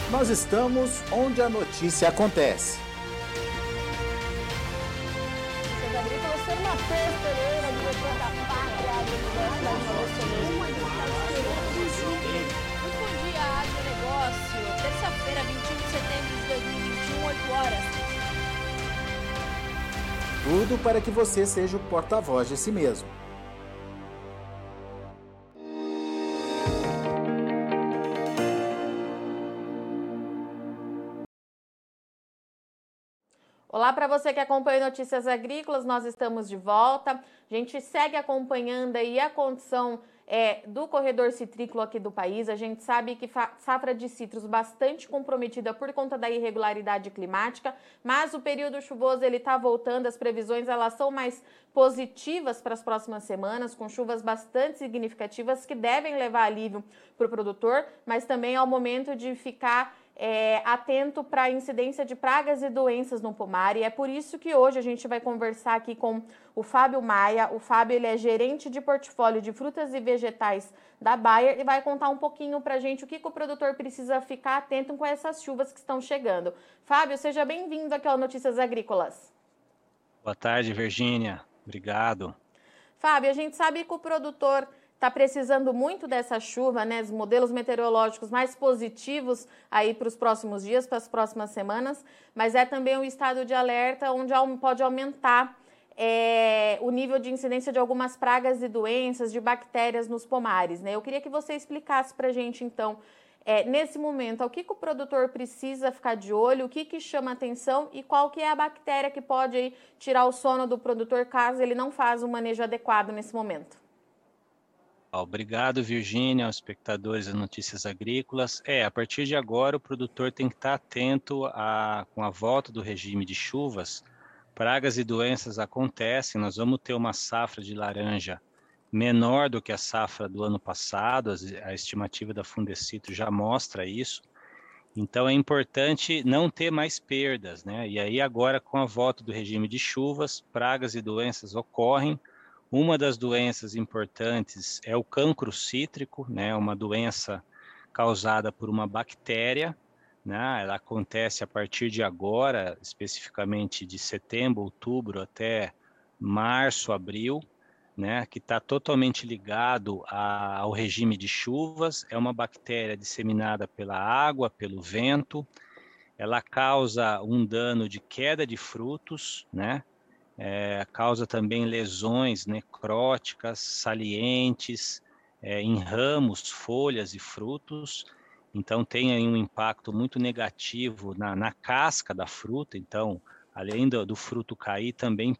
Nós estamos onde a notícia acontece. Notícias Agrícolas, sou Matheus Pereira, diretor da Pátria Agronegócio da Muito bom dia, agronegócio. Terça-feira, 21 de setembro de 2021, 8 horas. Tudo para que você seja o porta-voz de si mesmo. Olá para você que acompanha Notícias Agrícolas, nós estamos de volta. A gente segue acompanhando aí a condição do corredor citrícola aqui do país. A gente sabe que safra de citros bastante comprometida por conta da irregularidade climática, mas o período chuvoso ele está voltando, as previsões elas são mais positivas para as próximas semanas, com chuvas bastante significativas que devem levar alívio para o produtor, mas também é o momento de ficar atento para a incidência de pragas e doenças no pomar, e é por isso que hoje a gente vai conversar aqui com o Fábio Maia. O Fábio ele é gerente de portfólio de frutas e vegetais da Bayer e vai contar um pouquinho para a gente o que o produtor precisa ficar atento com essas chuvas que estão chegando. Fábio, seja bem-vindo aqui ao Notícias Agrícolas. Boa tarde, Virgínia. Obrigado. Fábio, a gente sabe que o produtor está precisando muito dessa chuva, né? Os modelos meteorológicos mais positivos aí para os próximos dias, para as próximas semanas, mas é também um estado de alerta onde pode aumentar o nível de incidência de algumas pragas e doenças, de bactérias nos pomares, né? Eu queria que você explicasse para a gente, então, nesse momento, o que o produtor precisa ficar de olho, o que chama atenção e qual que é a bactéria que pode aí tirar o sono do produtor caso ele não faça um manejo adequado nesse momento. Obrigado, Virgínia, aos espectadores das Notícias Agrícolas. A partir de agora, o produtor tem que estar atento com a volta do regime de chuvas. Pragas e doenças acontecem, nós vamos ter uma safra de laranja menor do que a safra do ano passado, a estimativa da Fundecitro já mostra isso. Então, é importante não ter mais perdas, né? E aí, agora, com a volta do regime de chuvas, pragas e doenças ocorrem. Uma das doenças importantes é o cancro cítrico, né? Uma doença causada por uma bactéria, né? Ela acontece a partir de agora, especificamente de setembro, outubro até março, abril, né? Que está totalmente ligado ao regime de chuvas. É uma bactéria disseminada pela água, pelo vento. Ela causa um dano de queda de frutos, né? Causa também lesões necróticas, salientes, em ramos, folhas e frutos. Então, tem aí um impacto muito negativo na casca da fruta. Então, além do fruto cair, também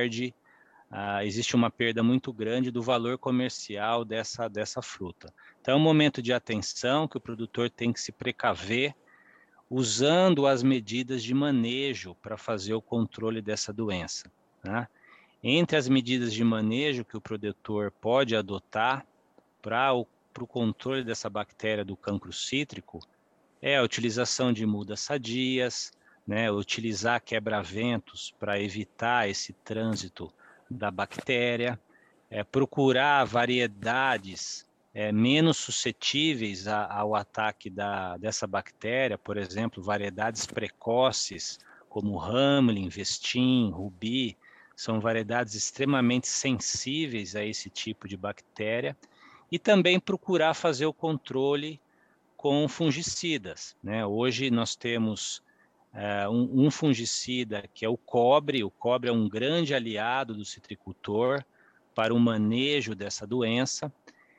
existe uma perda muito grande do valor comercial dessa fruta. Então, é um momento de atenção que o produtor tem que se precaver, usando as medidas de manejo para fazer o controle dessa doença, né? Entre as medidas de manejo que o produtor pode adotar para o controle dessa bactéria do cancro cítrico é a utilização de mudas sadias, né? Utilizar quebra-ventos para evitar esse trânsito da bactéria, procurar variedades menos suscetíveis ao ataque dessa bactéria, por exemplo, variedades precoces como Hamlin, Vestin, Rubi, são variedades extremamente sensíveis a esse tipo de bactéria, e também procurar fazer o controle com fungicidas, né? Hoje nós temos um fungicida que é o cobre. O cobre é um grande aliado do citricultor para o manejo dessa doença.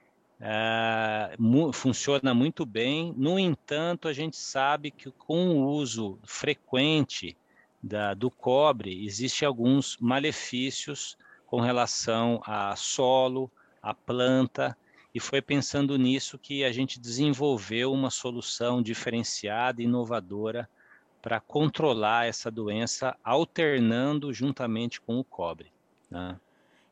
Funciona muito bem. No entanto, a gente sabe que com o uso frequente do cobre, existem alguns malefícios com relação a solo, a planta, e foi pensando nisso que a gente desenvolveu uma solução diferenciada e inovadora para controlar essa doença, alternando juntamente com o cobre, né?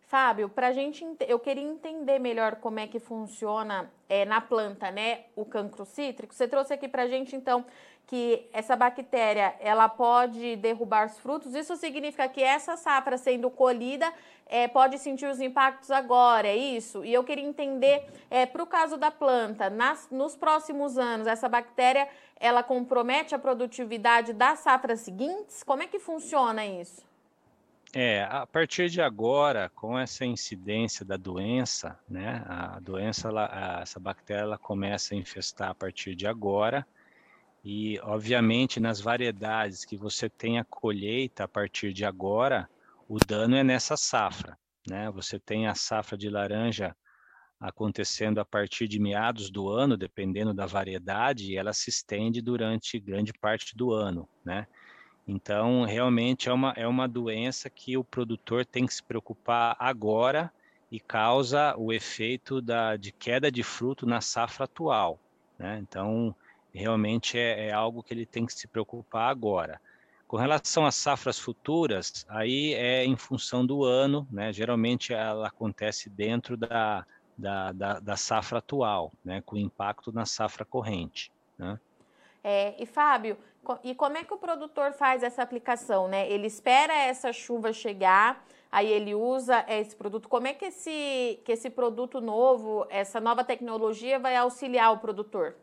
Fábio, eu queria entender melhor como é que funciona na planta, né, o cancro cítrico. Você trouxe aqui para a gente, então, que essa bactéria, ela pode derrubar os frutos. Isso significa que essa safra sendo colhida pode sentir os impactos agora, é isso? E eu queria entender, para o caso da planta, nos próximos anos, essa bactéria, ela compromete a produtividade das safras seguintes? Como é que funciona isso? A partir de agora, com essa incidência da doença, né, a doença, essa bactéria, ela começa a infestar a partir de agora, e, obviamente, nas variedades que você tem a colheita a partir de agora, o dano é nessa safra, né? Você tem a safra de laranja acontecendo a partir de meados do ano, dependendo da variedade, e ela se estende durante grande parte do ano, né? Então, realmente é uma doença que o produtor tem que se preocupar agora e causa o efeito de queda de fruto na safra atual, né? Então, realmente é algo que ele tem que se preocupar agora. Com relação às safras futuras, aí é em função do ano, né? Geralmente ela acontece dentro da safra atual, né? Com impacto na safra corrente, né? E Fábio, e como é que o produtor faz essa aplicação, né? Ele espera essa chuva chegar, aí ele usa esse produto. Como é que esse produto novo, essa nova tecnologia vai auxiliar o produtor?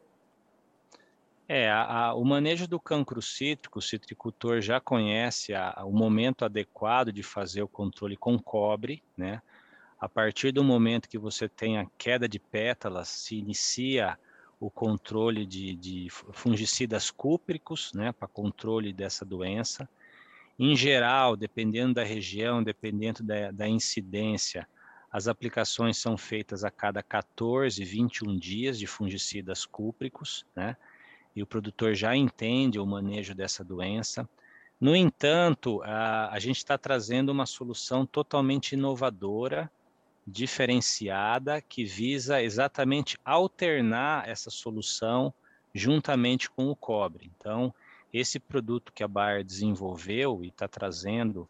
O manejo do cancro cítrico, o citricultor já conhece o momento adequado de fazer o controle com cobre, né? A partir do momento que você tem a queda de pétalas, se inicia o controle de fungicidas cúpricos, né, para controle dessa doença. Em geral, dependendo da região, dependendo da incidência, as aplicações são feitas a cada 14, 21 dias de fungicidas cúpricos, né? E o produtor já entende o manejo dessa doença. No entanto, a gente está trazendo uma solução totalmente inovadora, diferenciada, que visa exatamente alternar essa solução juntamente com o cobre. Então, esse produto que a Bayer desenvolveu e está trazendo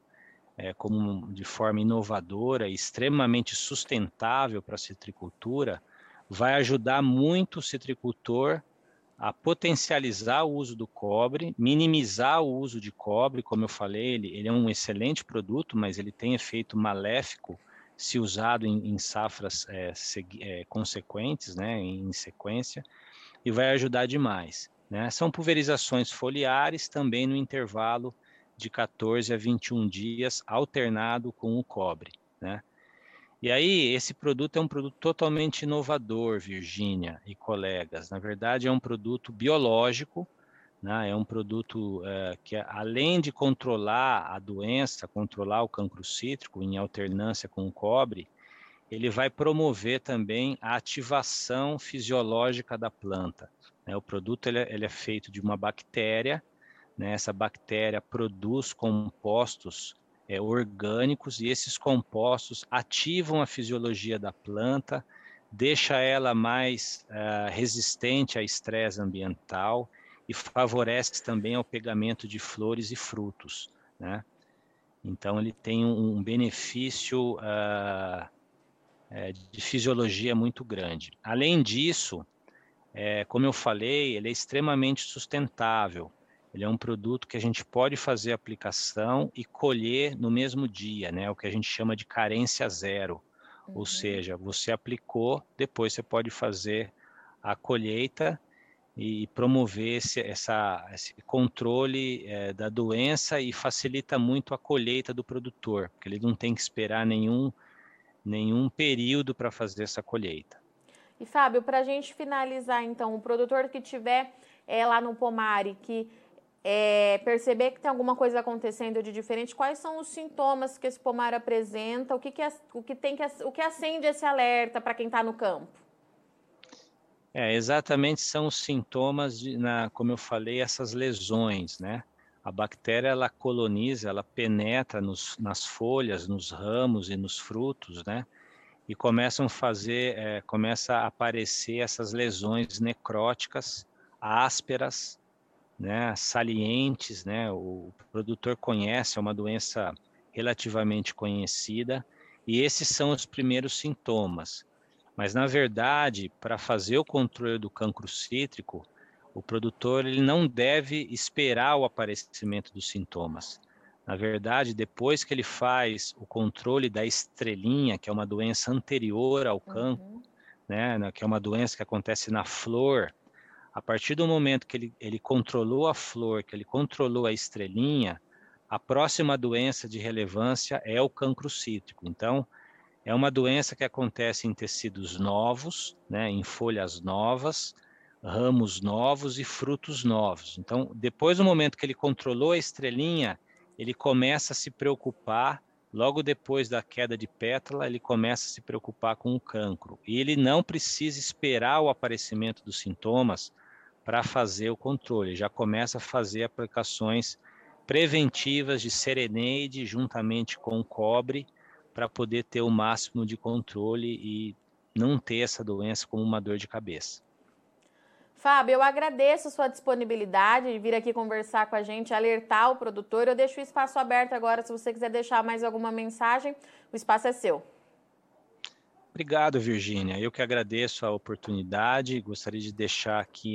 de forma inovadora e extremamente sustentável para a citricultura, vai ajudar muito o citricultor a potencializar o uso do cobre, minimizar o uso de cobre. Como eu falei, ele é um excelente produto, mas ele tem efeito maléfico se usado em safras consequentes, né, em sequência, e vai ajudar demais, né? São pulverizações foliares também no intervalo de 14 a 21 dias, alternado com o cobre, né? E aí, esse produto é um produto totalmente inovador, Virgínia e colegas. Na verdade, é um produto biológico, né? É um produto que, além de controlar a doença, controlar o cancro cítrico em alternância com o cobre, ele vai promover também a ativação fisiológica da planta, né? O produto ele é feito de uma bactéria, né? Essa bactéria produz compostos orgânicos, e esses compostos ativam a fisiologia da planta, deixa ela mais resistente a estresse ambiental e favorece também ao pegamento de flores e frutos, né? Então, ele tem um benefício de fisiologia muito grande. Além disso, como eu falei, ele é extremamente sustentável. Ele é um produto que a gente pode fazer aplicação e colher no mesmo dia, né? O que a gente chama de carência zero. Ou seja, você aplicou, depois você pode fazer a colheita e promover esse controle da doença, e facilita muito a colheita do produtor, porque ele não tem que esperar nenhum período para fazer essa colheita. E Fábio, para a gente finalizar, então, o produtor que tiver lá no pomar e que perceber que tem alguma coisa acontecendo de diferente, quais são os sintomas que esse pomar apresenta, o que acende esse alerta para quem está no campo? Exatamente, são os sintomas como eu falei, essas lesões, né? A bactéria, ela coloniza, ela penetra nas folhas, nos ramos e nos frutos, né? E começa a aparecer essas lesões necróticas, ásperas, né? Salientes, né? O produtor conhece, é uma doença relativamente conhecida, e esses são os primeiros sintomas. Mas, na verdade, para fazer o controle do cancro cítrico, o produtor ele não deve esperar o aparecimento dos sintomas. Na verdade, depois que ele faz o controle da estrelinha, que é uma doença anterior ao cancro, né, que é uma doença que acontece na flor, a partir do momento que ele controlou a flor, que ele controlou a estrelinha, a próxima doença de relevância é o cancro cítrico. Então, é uma doença que acontece em tecidos novos, né, em folhas novas, ramos novos e frutos novos. Então, depois do momento que ele controlou a estrelinha, ele começa a se preocupar, logo depois da queda de pétala, ele começa a se preocupar com o cancro. E ele não precisa esperar o aparecimento dos sintomas para fazer o controle, já começa a fazer aplicações preventivas de Sereneide juntamente com cobre, para poder ter o máximo de controle e não ter essa doença como uma dor de cabeça. Fábio, eu agradeço sua disponibilidade de vir aqui conversar com a gente, alertar o produtor. Eu deixo o espaço aberto agora, se você quiser deixar mais alguma mensagem, o espaço é seu. Obrigado, Virgínia. Eu que agradeço a oportunidade, gostaria de deixar aqui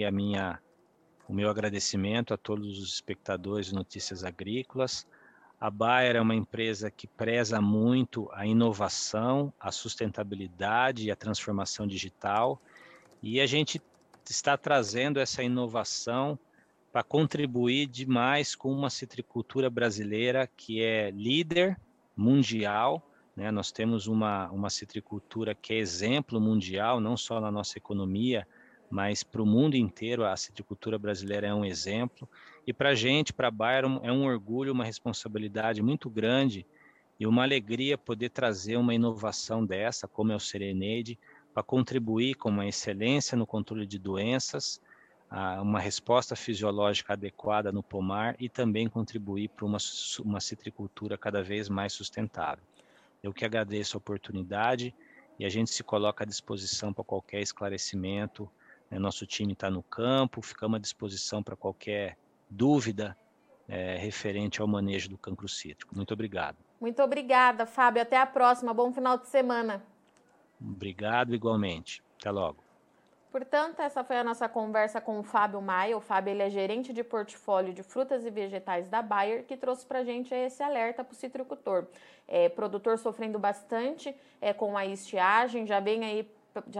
o meu agradecimento a todos os espectadores de Notícias Agrícolas. A Bayer é uma empresa que preza muito a inovação, a sustentabilidade e a transformação digital, e a gente está trazendo essa inovação para contribuir demais com uma citricultura brasileira que é líder mundial, né? Nós temos uma citricultura que é exemplo mundial, não só na nossa economia, mas para o mundo inteiro a citricultura brasileira é um exemplo. E para a gente, para a Bayer, é um orgulho, uma responsabilidade muito grande e uma alegria poder trazer uma inovação dessa, como é o Sereneide, para contribuir com uma excelência no controle de doenças, uma resposta fisiológica adequada no pomar e também contribuir para uma citricultura cada vez mais sustentável. Eu que agradeço a oportunidade e a gente se coloca à disposição para qualquer esclarecimento. Nosso time está no campo, ficamos à disposição para qualquer dúvida referente ao manejo do cancro cítrico. Muito obrigado. Muito obrigada, Fábio. Até a próxima. Bom final de semana. Obrigado igualmente. Até logo. Portanto, essa foi a nossa conversa com o Fábio Maia. O Fábio ele é gerente de portfólio de frutas e vegetais da Bayer, que trouxe para a gente esse alerta para o citricultor. Produtor sofrendo bastante com a estiagem, já vem aí.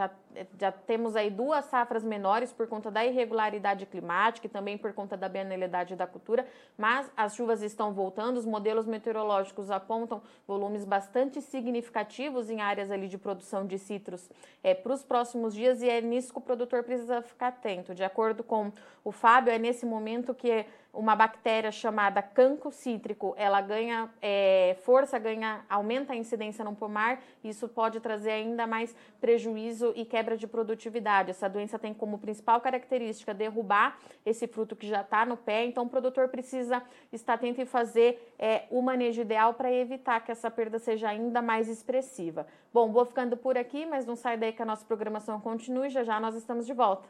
Já temos aí 2 safras menores por conta da irregularidade climática e também por conta da bienalidade da cultura, mas as chuvas estão voltando, os modelos meteorológicos apontam volumes bastante significativos em áreas ali de produção de citros para os próximos dias e é nisso que o produtor precisa ficar atento. De acordo com o Fábio, é nesse momento que uma bactéria chamada cancro cítrico, ela ganha força, aumenta a incidência no pomar, e isso pode trazer ainda mais prejuízo e quebra de produtividade. Essa doença tem como principal característica derrubar esse fruto que já está no pé, então o produtor precisa estar atento e fazer o manejo ideal para evitar que essa perda seja ainda mais expressiva. Bom, vou ficando por aqui, mas não sai daí que a nossa programação continue, já nós estamos de volta.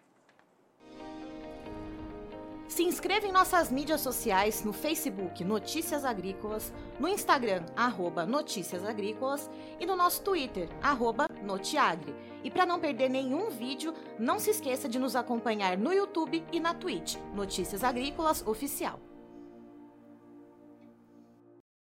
Se inscreva em nossas mídias sociais no Facebook Notícias Agrícolas, no Instagram @Notícias Agrícolas e no nosso Twitter @Notiagre. E para não perder nenhum vídeo, não se esqueça de nos acompanhar no YouTube e na Twitch, Notícias Agrícolas Oficial.